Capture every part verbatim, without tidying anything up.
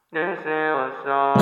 This is what's on.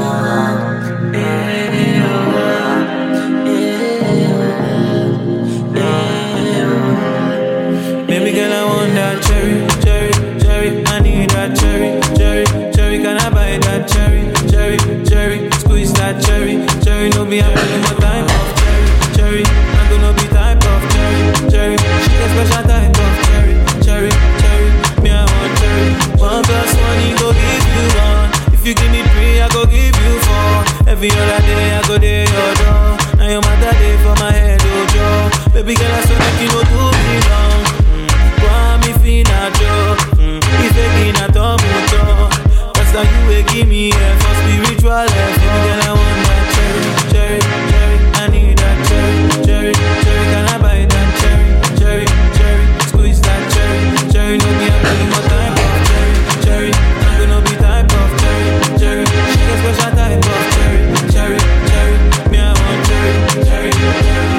Baby girl, I want that cherry, cherry, cherry. I need that cherry, cherry, cherry. Can I buy that cherry, cherry, cherry? Squeeze that cherry, cherry. No be having my type of cherry, cherry. I'm gonna be type of cherry, cherry. She a special type of cherry, cherry, cherry. Me I want cherry. One plus one, he go give you one. If you give me three, I go give you four. Every other day, I go day your door. Now your mother day for my head, oh Joe. Baby girl, I saw that you know do me long. Me fina jo, mm. If you na to mucho, that's how you will give me a for spiritual life. Baby girl, I want that cherry, cherry, cherry. I need that cherry, cherry, cherry. Can I buy that cherry, cherry, cherry? Squeeze that cherry, cherry. No me I'm putting more type of cherry, cherry. I'm gonna be type of cherry, cherry. She a special type of cherry, cherry, cherry. Me I want cherry, cherry, cherry.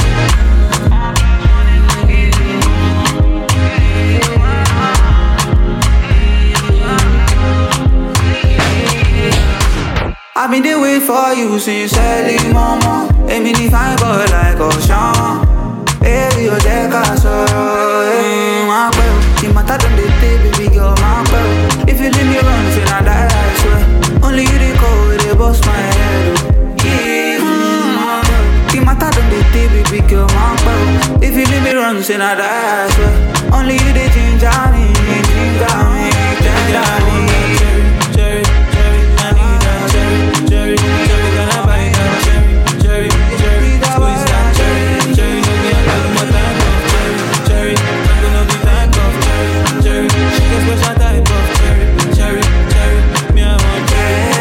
I've been there wait for you since early mama. A mini fine boy like Ocean. Baby, you're there, sorrow. Hey, my girl. The matter them they take, baby girl, my girl. If you leave me run, then I die, I swear. Only you they call, they bust my head. Oh. Yeah, mm, my girl. The matter them they take, baby girl, my girl. If you leave me run, then I die, I swear. Only you they ginger me, ginger me, ginger me. Cherry, cherry, I need that cherry, cherry, cherry. Can I buy that cherry, cherry, cherry? Squeeze that cherry, cherry. No me I'm calling my type of cherry, cherry. I'm gonna be type of cherry, cherry. She a special type of cherry, cherry, cherry. Me I want cherry,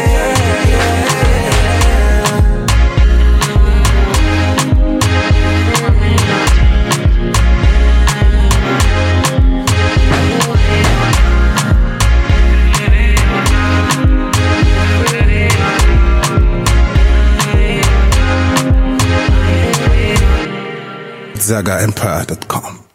Zaga Empire dot com